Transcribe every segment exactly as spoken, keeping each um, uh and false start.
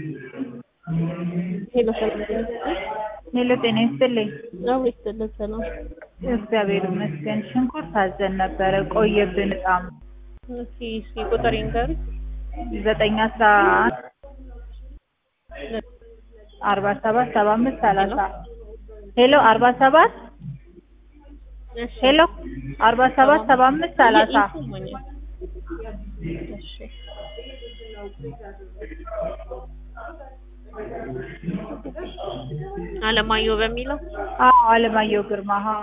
ሄሎ ሰላም ሄሎ ጤና ይስጥልኝ። ነው ይስጥልኝ። ሰላም እግዚአብሔር ይመስገን። ሽንኩርት አዘን ነበረ ቆየብን በጣም። እስኪ እስኪ ቁጥር ይንገሩኝ። ዘጠኝ አስራ አርባ ሰባት ሰባ አምስት ሰላሳ ሄሎ አርባ ሰባት እሺ ሄሎ አርባ ሰባት ሰባ አምስት ሰላሳ እሺ አለማየሁ በሚለው አዎ አለማየሁ ግርማ። አዎ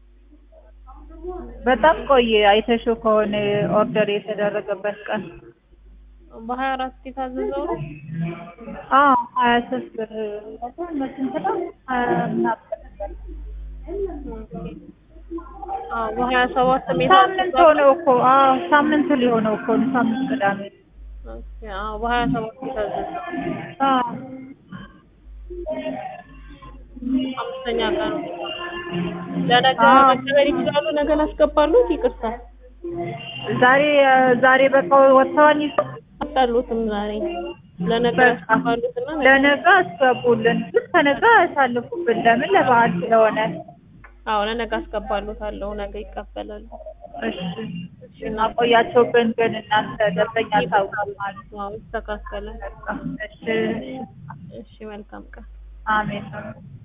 በጣም ቆየ። አይተሽው ከሆነ ኦርደር የተደረገበት ቀን በሀያ አራት የታዘዘው ነው። አዎ ሀያ ሦስት ብር ስንት ነው? አዎ በሀያ ሰባት ሳምንት ሆነው እኮ። አዎ ሳምንት ሊሆነው እኮ ነው። ሳምንት ቅዳሜ። ኦኬ አዎ በሀያ ሰባት የታዘዘው አዎ አምስተኛ ቀን ለነገ መቀበል ይችላሉ። ነገ ላስገባሉት። ይቅርታ ዛሬ ዛሬ በቃ ወጥተዋል። አጣሉትም ዛሬ ለነገ ያስገባሉትና ለነገ አስገቡልን። ግን ከነገ አሳልፉብን። ለምን? ለበዓል ስለሆነ። አዎ ለነገ አስገባሉታለሁ። ነገ ይቀበላሉ። እሺ እሺ። እናቆያቸውብን ግን እናንተ ደንበኛ ታውቃላችሁ ማለት ነው። አዎ ይስተካከላል። እሺ እሺ መልካም ቀን። አሜን።